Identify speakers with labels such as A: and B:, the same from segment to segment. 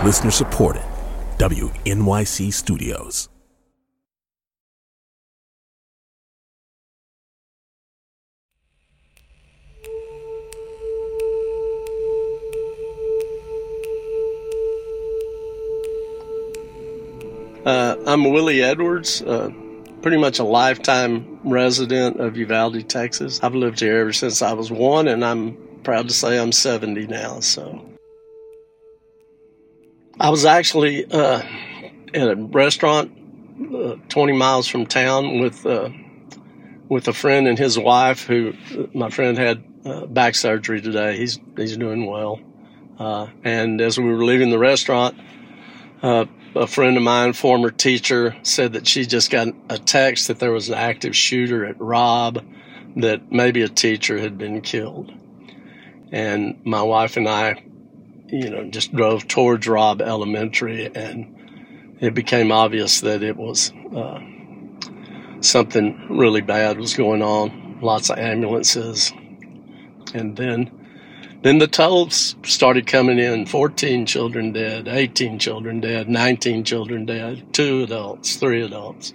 A: Listener supported. WNYC Studios.
B: I'm Willie Edwards, pretty much a lifetime resident of Uvalde, Texas. I've lived here ever since I was 1, and I'm proud to say I'm 70 now. So I was actually at a restaurant 20 miles from town with a friend and his wife. Who my friend had back surgery today. He's doing well. And as we were leaving the restaurant, a friend of mine, former teacher, said that she just got a text that there was an active shooter at Robb, that maybe a teacher had been killed. And my wife and I, just drove towards Robb Elementary, and it became obvious that it was something really bad was going on. Lots of ambulances. And then the tolls started coming in. 14 children dead, 18 children dead, 19 children dead, 2 adults, 3 adults.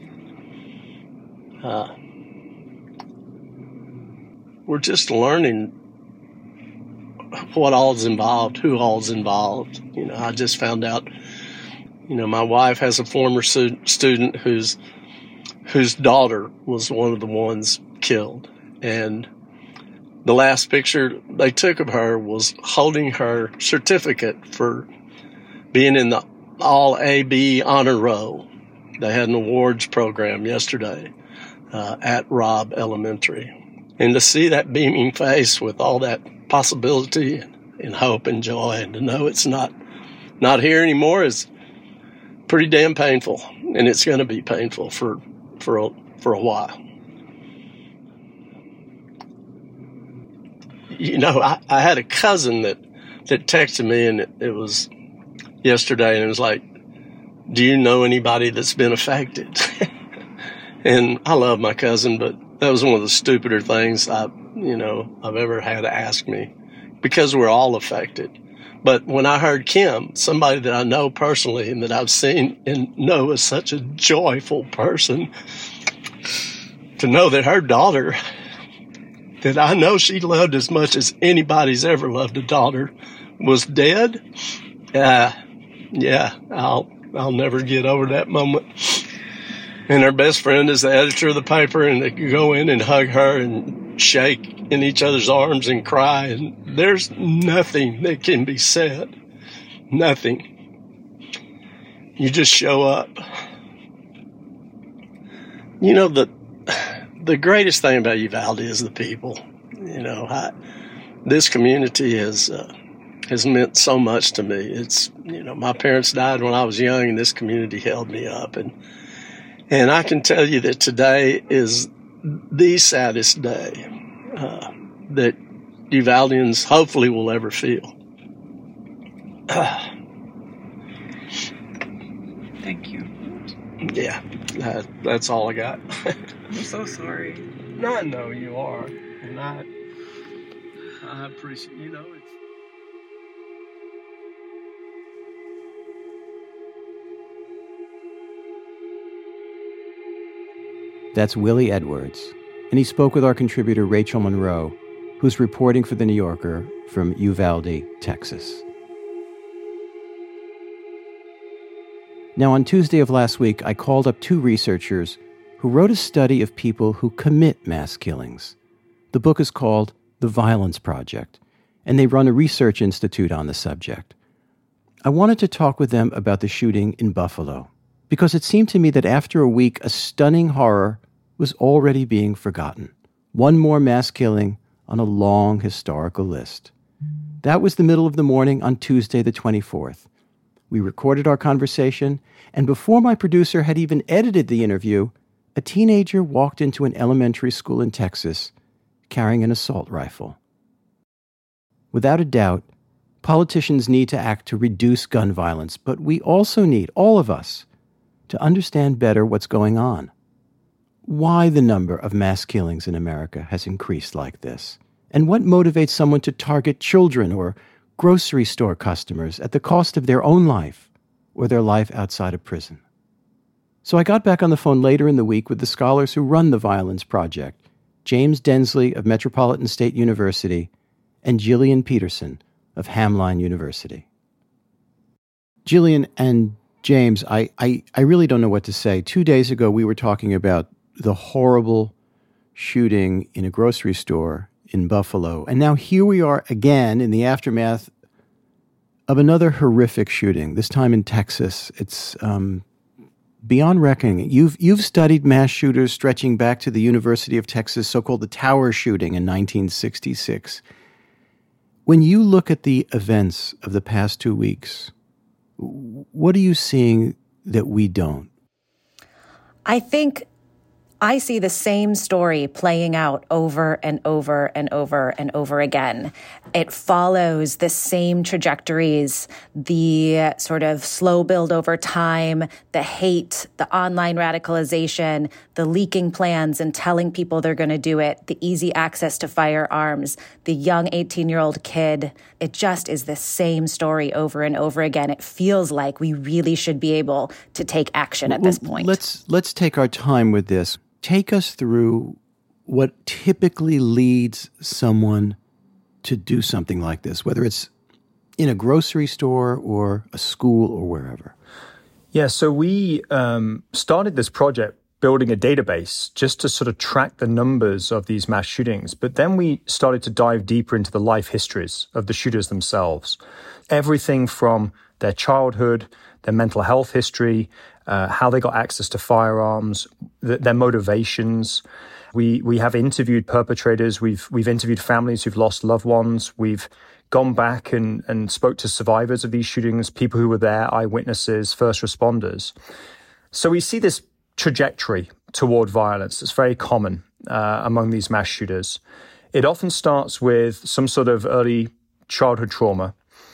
B: We're just learning what all's involved, who all's involved. I just found out, my wife has a former student whose daughter was one of the ones killed. And the last picture they took of her was holding her certificate for being in the All AB Honor Roll. They had an awards program yesterday at Robb Elementary. And to see that beaming face with all that possibility and hope and joy, and to know it's not here anymore, is pretty damn painful. And it's going to be painful for a while. I had a cousin that texted me, and it was yesterday, and it was like, do you know anybody that's been affected? And I love my cousin, but that was one of the stupider things I've ever had to ask me, because we're all affected. But when I heard Kim, somebody that I know personally and that I've seen and know is such a joyful person, to know that her daughter, that I know she loved as much as anybody's ever loved a daughter, was dead. I'll never get over that moment. And her best friend is the editor of the paper, and they could go in and hug her and shake in each other's arms and cry. And there's nothing that can be said. Nothing. You just show up. The greatest thing about Uvalde is the people. This community has meant so much to me. It's, my parents died when I was young, and this community held me up. And I can tell you that today is the saddest day that Uvaldians hopefully will ever feel.
C: Thank you.
B: Yeah, that's all I got.
C: I'm so sorry.
B: No, I know you are. And I appreciate, it's...
D: That's Willie Edwards, and he spoke with our contributor Rachel Monroe, who's reporting for The New Yorker from Uvalde, Texas. Now, on Tuesday of last week, I called up 2 researchers who wrote a study of people who commit mass killings. The book is called The Violence Project, and they run a research institute on the subject. I wanted to talk with them about the shooting in Buffalo, because it seemed to me that after a week, a stunning horror was already being forgotten. One more mass killing on a long historical list. That was the middle of the morning on Tuesday the 24th. We recorded our conversation, and before my producer had even edited the interview, a teenager walked into an elementary school in Texas carrying an assault rifle. Without a doubt, politicians need to act to reduce gun violence, but we also need, all of us, to understand better what's going on. Why the number of mass killings in America has increased like this, and what motivates someone to target children or grocery store customers at the cost of their own life or their life outside of prison. So I got back on the phone later in the week with the scholars who run the Violence Project, James Densley of Metropolitan State University and Gillian Peterson of Hamline University. Gillian and James, I really don't know what to say. 2 days ago, we were talking about the horrible shooting in a grocery store in Buffalo. And now here we are again in the aftermath of another horrific shooting, this time in Texas. It's beyond reckoning. You've studied mass shooters stretching back to the University of Texas, so-called the Tower shooting in 1966. When you look at the events of the past 2 weeks, what are you seeing that we don't?
E: I think I see the same story playing out over and over and over and over again. It follows the same trajectories, the sort of slow build over time, the hate, the online radicalization, the leaking plans and telling people they're going to do it, the easy access to firearms, the young 18-year-old kid. It just is the same story over and over again. It feels like we really should be able to take action at this point.
D: Let's take our time with this. Take us through what typically leads someone to do something like this, whether it's in a grocery store or a school or wherever.
F: Yeah, so we started this project building a database just to sort of track the numbers of these mass shootings. But then we started to dive deeper into the life histories of the shooters themselves. Everything from their childhood, their mental health history, how they got access to firearms, their motivations. We have interviewed perpetrators. We've interviewed families who've lost loved ones. We've gone back and spoke to survivors of these shootings, people who were there, eyewitnesses, first responders. So we see this trajectory toward violence that's very common among these mass shooters. It often starts with some sort of early childhood trauma.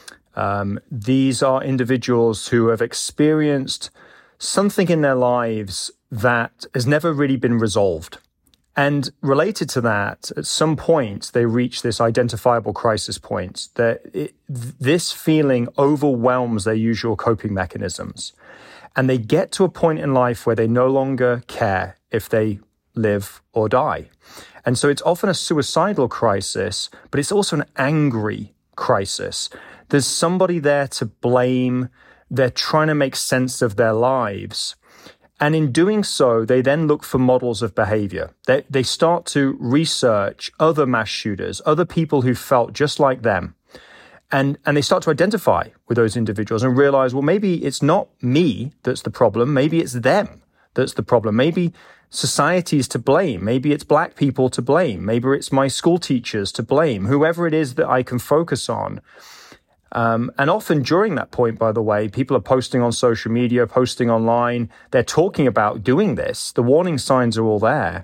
F: These are individuals who have experienced something in their lives that has never really been resolved. And related to that, at some point, they reach this identifiable crisis point. This feeling overwhelms their usual coping mechanisms. And they get to a point in life where they no longer care if they live or die. And so it's often a suicidal crisis, but it's also an angry crisis. There's somebody there to blame. They're trying to make sense of their lives. And in doing so, they then look for models of behavior. They start to research other mass shooters, other people who felt just like them. And they start to identify with those individuals and realize, well, maybe it's not me that's the problem. Maybe it's them that's the problem. Maybe society is to blame. Maybe it's black people to blame. Maybe it's my school teachers to blame, whoever it is that I can focus on. And often during that point, by the way, people are posting on social media, posting online. They're talking about doing this. The warning signs are all there.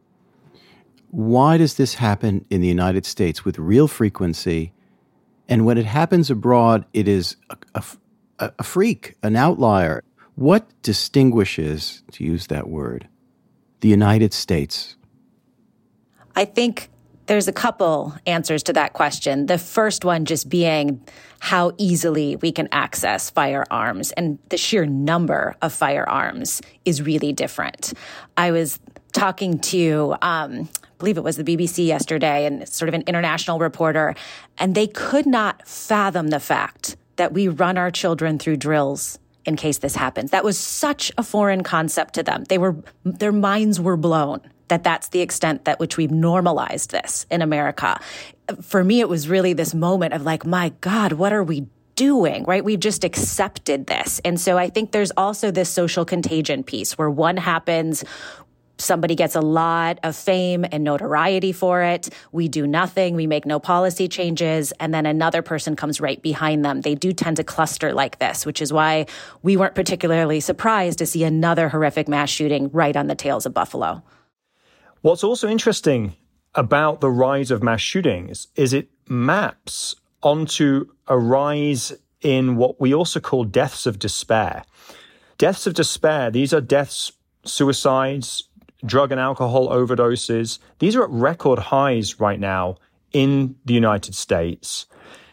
D: Why does this happen in the United States with real frequency? And when it happens abroad, it is a freak, an outlier. What distinguishes, to use that word, the United States?
E: I think there's a couple answers to that question. The first one just being how easily we can access firearms, and the sheer number of firearms is really different. I was talking to, I believe it was the BBC yesterday, and sort of an international reporter, and they could not fathom the fact that we run our children through drills in case this happens. That was such a foreign concept to them. Their minds were blown that that's the extent that which we've normalized this in America. For me, it was really this moment of like, my God, what are we doing, right? We've just accepted this. And so I think there's also this social contagion piece where one happens, somebody gets a lot of fame and notoriety for it. We do nothing. We make no policy changes. And then another person comes right behind them. They do tend to cluster like this, which is why we weren't particularly surprised to see another horrific mass shooting right on the tails of Buffalo.
F: What's also interesting about the rise of mass shootings is it maps onto a rise in what we also call deaths of despair. Deaths of despair, these are deaths, suicides, drug and alcohol overdoses. These are at record highs right now in the United States.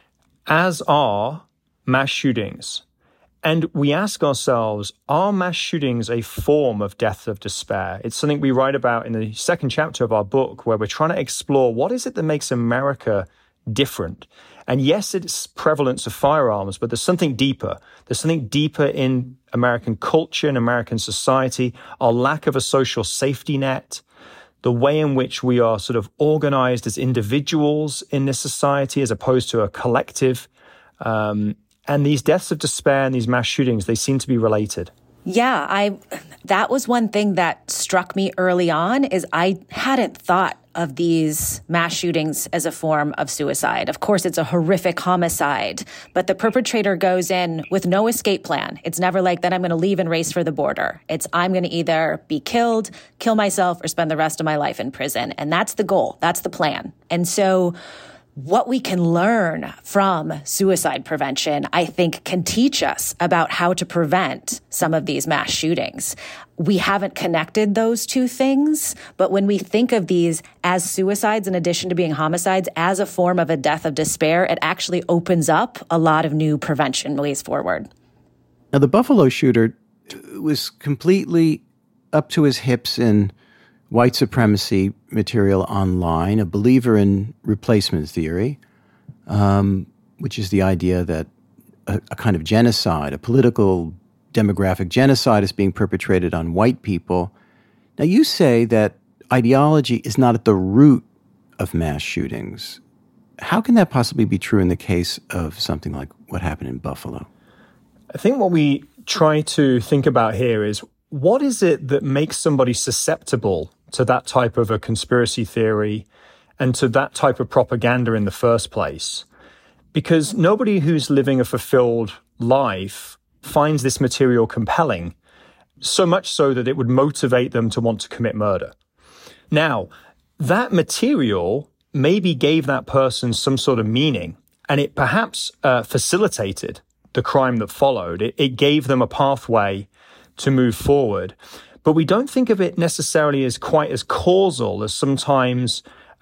F: as are mass shootings. And we ask ourselves, are mass shootings a form of death of despair? It's something we write about in the second chapter of our book, where we're trying to explore what is it that makes America different. And yes, it's prevalence of firearms, but there's something deeper. There's something deeper in American culture, in American society, our lack of a social safety net, the way in which we are sort of organized as individuals in this society as opposed to a collective. And these deaths of despair and these mass shootings, they seem to be related.
E: Yeah, that was one thing that struck me early on is I hadn't thought of these mass shootings as a form of suicide. Of course, it's a horrific homicide, but the perpetrator goes in with no escape plan. It's never like that I'm going to leave and race for the border. It's I'm going to either be killed, kill myself, or spend the rest of my life in prison. And that's the goal. That's the plan. And so what we can learn from suicide prevention, I think, can teach us about how to prevent some of these mass shootings. We haven't connected those two things, but when we think of these as suicides in addition to being homicides as a form of a death of despair, it actually opens up a lot of new prevention ways forward.
D: Now, the Buffalo shooter was completely up to his hips in white supremacy material online, a believer in replacement theory, which is the idea that a kind of genocide, a political demographic genocide is being perpetrated on white people. Now, you say that ideology is not at the root of mass shootings. How can that possibly be true in the case of something like what happened in Buffalo?
F: I think what we try to think about here is, what is it that makes somebody susceptible to that type of a conspiracy theory and to that type of propaganda in the first place? Because nobody who's living a fulfilled life finds this material compelling, so much so that it would motivate them to want to commit murder. Now, that material maybe gave that person some sort of meaning, and it perhaps facilitated the crime that followed. It gave them a pathway to move forward. But we don't think of it necessarily as quite as causal as sometimes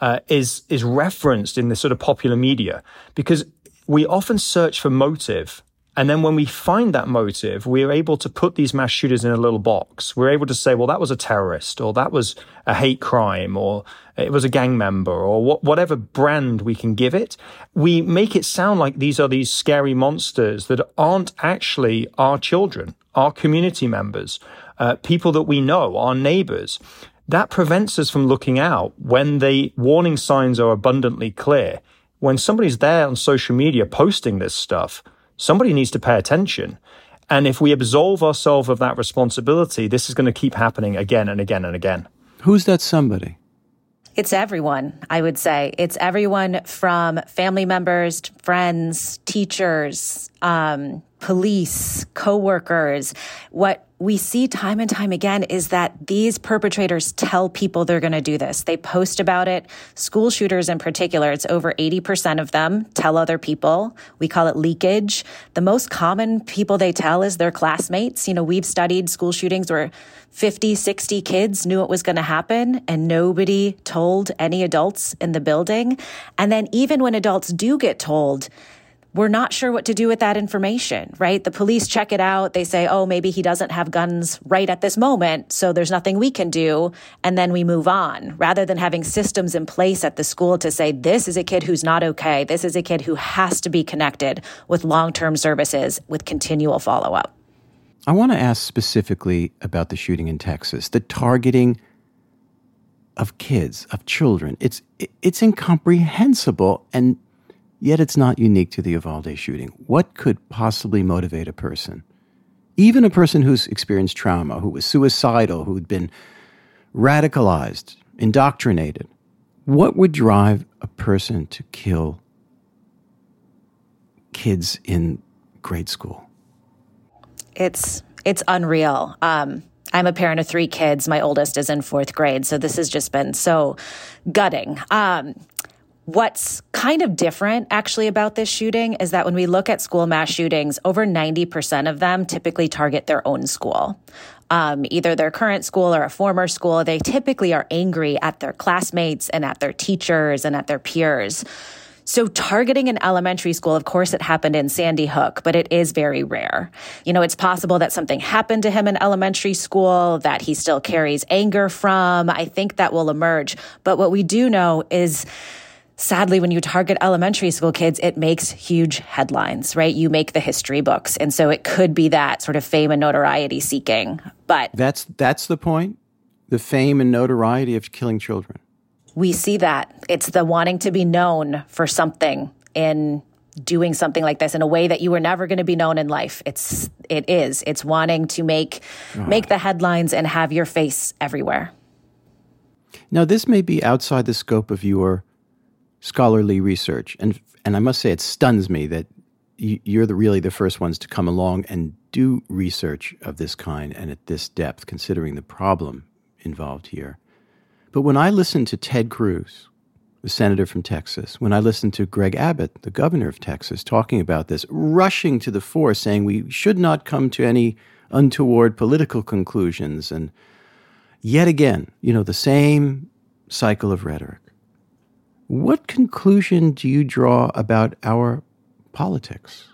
F: is referenced in the sort of popular media, because we often search for motive. And then when we find that motive, we're able to put these mass shooters in a little box. We're able to say, well, that was a terrorist, or that was a hate crime, or it was a gang member, or whatever brand we can give it. We make it sound like these are these scary monsters that aren't actually our children, our community members, people that we know, our neighbors. That prevents us from looking out when the warning signs are abundantly clear. When somebody's there on social media posting this stuff, somebody needs to pay attention. And if we absolve ourselves of that responsibility, this is going to keep happening again and again and again.
D: Who's that somebody?
E: It's everyone, I would say. It's everyone from family members, friends, teachers, police, coworkers. What we see time and time again is that these perpetrators tell people they're going to do this. They post about it. School shooters in particular, it's over 80% of them tell other people. We call it leakage. The most common people they tell is their classmates. You know, we've studied school shootings where 50, 60 kids knew it was going to happen and nobody told any adults in the building. And then even when adults do get told, we're not sure what to do with that information, right? The police check it out. They say, oh, maybe he doesn't have guns right at this moment, so there's nothing we can do. And then we move on, rather than having systems in place at the school to say, this is a kid who's not okay. This is a kid who has to be connected with long-term services with continual follow-up.
D: I want to ask specifically about the shooting in Texas, the targeting of kids, of children. It's incomprehensible, and yet it's not unique to the Uvalde shooting. What could possibly motivate a person, even a person who's experienced trauma, who was suicidal, who'd been radicalized, indoctrinated? What would drive a person to kill kids in grade school?
E: It's unreal. I'm a parent of 3 kids. My oldest is in 4th grade, so this has just been so gutting. What's kind of different actually about this shooting is that when we look at school mass shootings, over 90% of them typically target their own school. Either their current school or a former school. They typically are angry at their classmates and at their teachers and at their peers. So targeting an elementary school, of course, it happened in Sandy Hook, but it is very rare. It's possible that something happened to him in elementary school that he still carries anger from. I think that will emerge. But what we do know is, sadly, when you target elementary school kids, it makes huge headlines, right? You make the history books. And so it could be that sort of fame and notoriety seeking. But
D: that's the point? The fame and notoriety of killing children.
E: We see that. It's the wanting to be known for something in doing something like this in a way that you were never going to be known in life. It's wanting to make the headlines and have your face everywhere.
D: Now, this may be outside the scope of your scholarly research, and I must say it stuns me that you're really the first ones to come along and do research of this kind and at this depth, considering the problem involved here. But when I listen to Ted Cruz, the senator from Texas, when I listen to Greg Abbott, the governor of Texas, talking about this, rushing to the fore, saying we should not come to any untoward political conclusions, and yet again, the same cycle of rhetoric. What conclusion do you draw about our politics?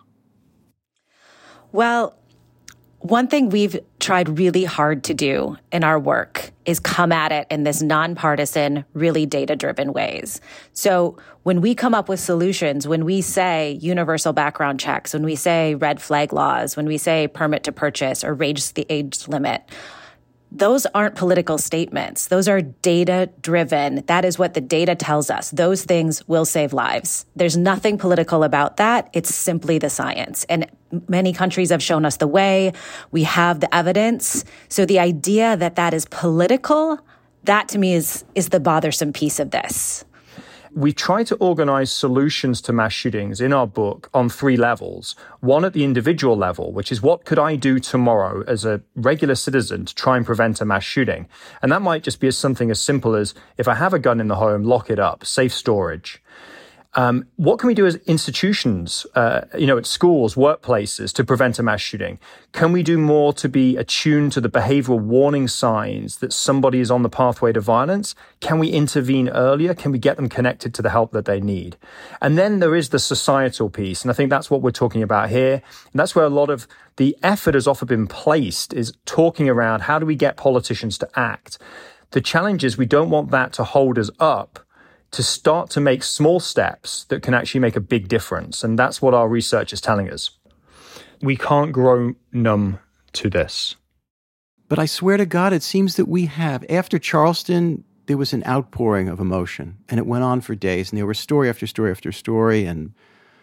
E: Well, one thing we've tried really hard to do in our work is come at it in this nonpartisan, really data-driven ways. So when we come up with solutions, when we say universal background checks, when we say red flag laws, when we say permit to purchase or raise the age limit, those aren't political statements. Those are data-driven. That is what the data tells us. Those things will save lives. There's nothing political about that. It's simply the science. And many countries have shown us the way. We have the evidence. So the idea that that is political, that to me is the bothersome piece of this.
F: We try to organize solutions to mass shootings in our book on 3 levels. One at the individual level, which is what could I do tomorrow as a regular citizen to try and prevent a mass shooting? And that might just be something as simple as, if I have a gun in the home, lock it up, safe storage. What can we do as institutions, at schools, workplaces to prevent a mass shooting? Can we do more to be attuned to the behavioral warning signs that somebody is on the pathway to violence? Can we intervene earlier? Can we get them connected to the help that they need? And then there is the societal piece. And I think that's what we're talking about here. And that's where a lot of the effort has often been placed, is talking around how do we get politicians to act? The challenge is we don't want that to hold us up to start to make small steps that can actually make a big difference. And that's what our research is telling us. We can't grow numb to this.
D: But I swear to God, it seems that we have. After Charleston, there was an outpouring of emotion, and it went on for days, and there was story after story after story. And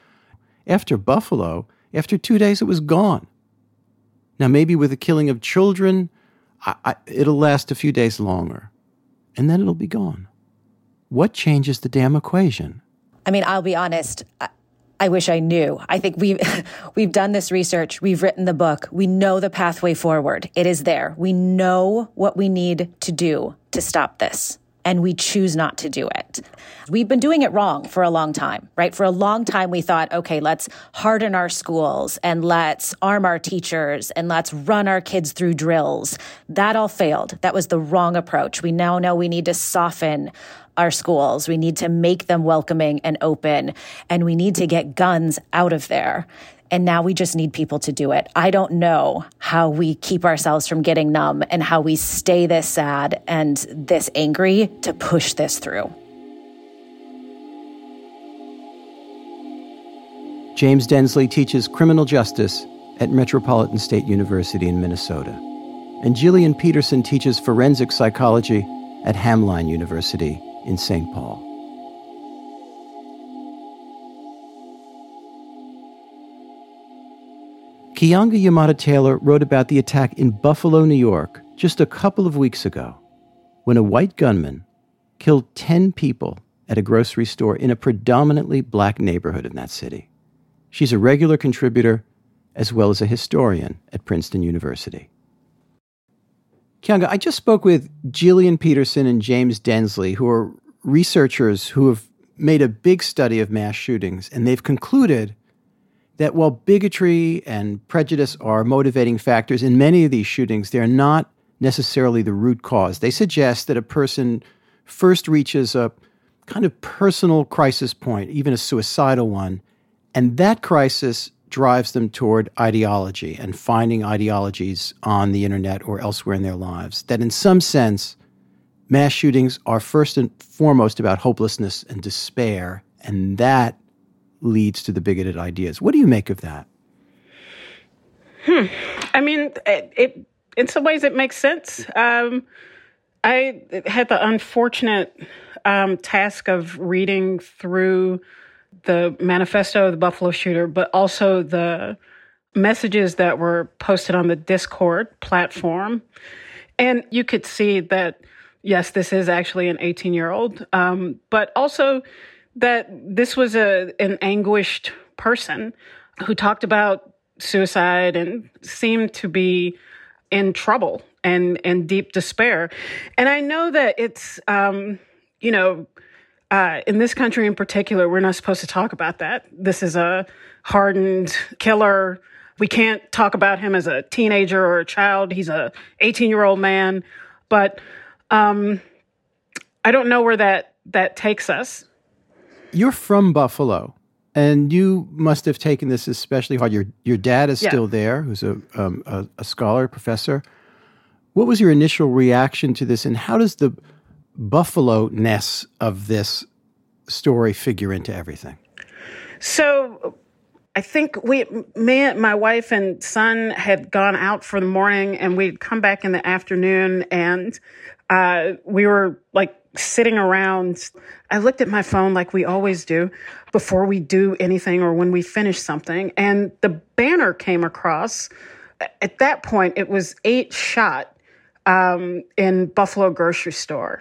D: after Buffalo, after 2 days, it was gone. Now, maybe with the killing of children, it'll last a few days longer, and then it'll be gone. What changes the damn equation?
E: I mean, I'll be honest. I wish I knew. I think we've done this research. We've written the book. We know the pathway forward. It is there. We know what we need to do to stop this, and we choose not to do it. We've been doing it wrong for a long time, right? For a long time, we thought, okay, let's harden our schools and let's arm our teachers and let's run our kids through drills. That all failed. That was the wrong approach. We now know we need to soften our schools. We need to make them welcoming and open, and we need to get guns out of there. And now we just need people to do it. I don't know how we keep ourselves from getting numb and how we stay this sad and this angry to push this through.
D: James Densley teaches criminal justice at Metropolitan State University in Minnesota. And Jillian Peterson teaches forensic psychology at Hamline University in St. Paul. Keeanga-Yamahtta Taylor wrote about the attack in Buffalo, New York, just a couple of weeks ago, when a white gunman killed 10 people at a grocery store in a predominantly black neighborhood in that city. She's a regular contributor as well as a historian at Princeton University. Keeanga, I just spoke with Jillian Peterson and James Densley, who are researchers who have made a big study of mass shootings, and they've concluded that while bigotry and prejudice are motivating factors in many of these shootings, they're not necessarily the root cause. They suggest that a person first reaches a kind of personal crisis point, even a suicidal one. And that crisis drives them toward ideology and finding ideologies on the internet or elsewhere in their lives. That in some sense, mass shootings are first and foremost about hopelessness and despair, and that leads to the bigoted ideas. What do you make of that?
C: I mean, it in some ways it makes sense. I had the unfortunate task of reading through the manifesto of the Buffalo shooter, but also the messages that were posted on the Discord platform. And you could see that, yes, this is actually an 18-year-old, but also that this was an anguished person who talked about suicide and seemed to be in trouble and deep despair. And I know that it's, in this country in particular, we're not supposed to talk about that. This is a hardened killer. We can't talk about him as a teenager or a child. He's a 18-year-old man. But I don't know where that takes us.
D: You're from Buffalo, and you must have taken this especially hard. Your dad is still there, who's a scholar, professor. What was your initial reaction to this, and how does the Buffalo-ness of this story figure into everything?
C: So I think my wife and son had gone out for the morning, and we'd come back in the afternoon, and we were like sitting around. I looked at my phone like we always do before we do anything or when we finish something. And the banner came across. At that point, it was 8 shot in Buffalo grocery store.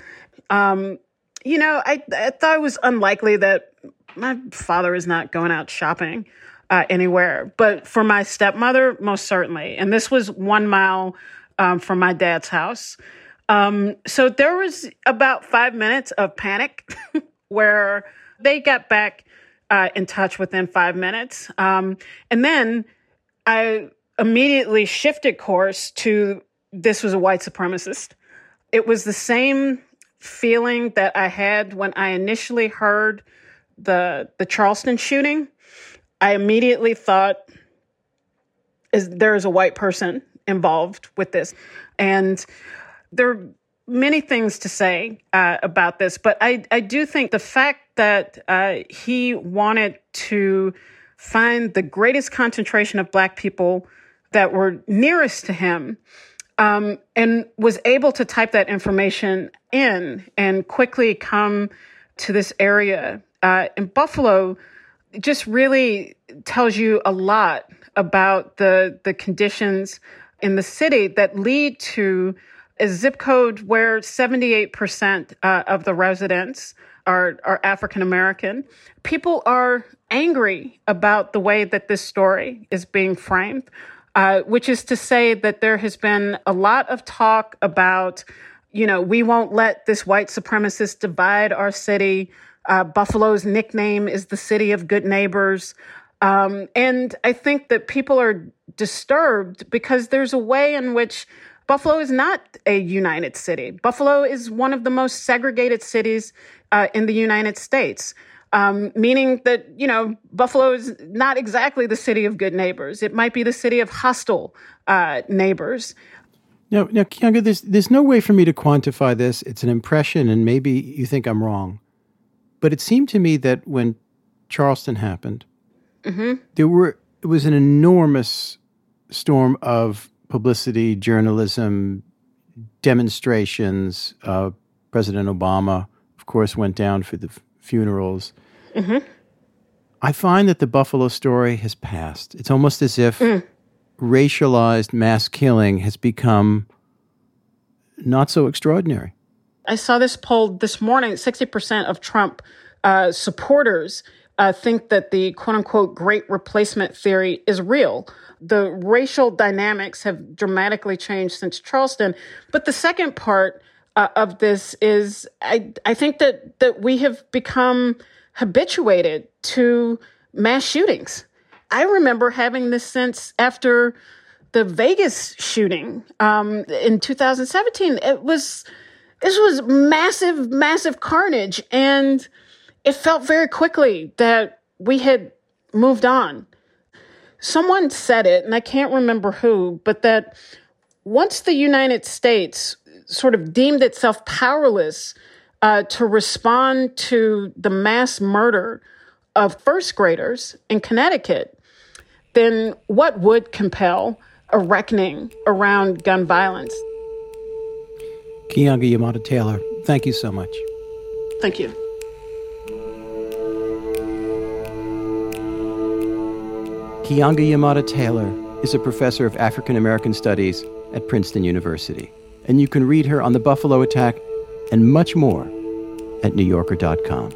C: I thought it was unlikely that my father is not going out shopping anywhere. But for my stepmother, most certainly. And this was 1 mile from my dad's house. So there was about 5 minutes of panic where they got back in touch within 5 minutes. And then I immediately shifted course to this was a white supremacist. It was the same feeling that I had when I initially heard the Charleston shooting. I immediately thought, there is a white person involved with this. And there are many things to say about this, but I do think the fact that he wanted to find the greatest concentration of Black people that were nearest to him and was able to type that information in and quickly come to this area in Buffalo just really tells you a lot about the conditions in the city that lead to a zip code where 78% of the residents are African American. People are angry about the way that this story is being framed, which is to say that there has been a lot of talk about, we won't let this white supremacist divide our city. Buffalo's nickname is the city of good neighbors. And I think that people are disturbed because there's a way in which Buffalo is not a united city. Buffalo is one of the most segregated cities in the United States, meaning that, Buffalo is not exactly the city of good neighbors. It might be the city of hostile neighbors.
D: Now, Keeanga, there's no way for me to quantify this. It's an impression, and maybe you think I'm wrong. But it seemed to me that when Charleston happened, it was an enormous storm of publicity, journalism, demonstrations. President Obama, of course, went down for the funerals. I find that the Buffalo story has passed. It's almost as if racialized mass killing has become not so extraordinary.
C: I saw this poll this morning. 60% of Trump supporters think that the quote-unquote great replacement theory is real. The racial dynamics have dramatically changed since Charleston. But the second part of this is I think that we have become habituated to mass shootings. I remember having this sense after the Vegas shooting in 2017. It was this was massive, massive carnage. And it felt very quickly that we had moved on. Someone said it, and I can't remember who, but that once the United States sort of deemed itself powerless to respond to the mass murder of first graders in Connecticut, then what would compel a reckoning around gun violence?
D: Keeanga-Yamahtta Taylor, thank you so much.
C: Thank you.
D: Keeanga-Yamahtta Taylor is a professor of African American Studies at Princeton University. And you can read her on the Buffalo attack and much more at NewYorker.com.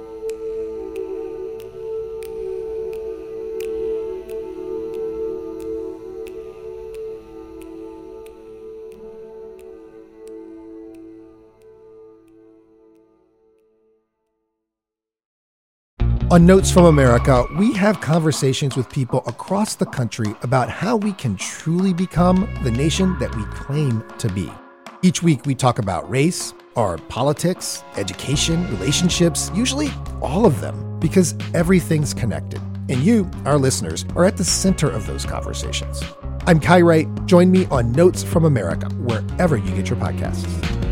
G: On Notes from America, we have conversations with people across the country about how we can truly become the nation that we claim to be. Each week, we talk about race, our politics, education, relationships, usually all of them, because everything's connected. And you, our listeners, are at the center of those conversations. I'm Kai Wright. Join me on Notes from America, wherever you get your podcasts.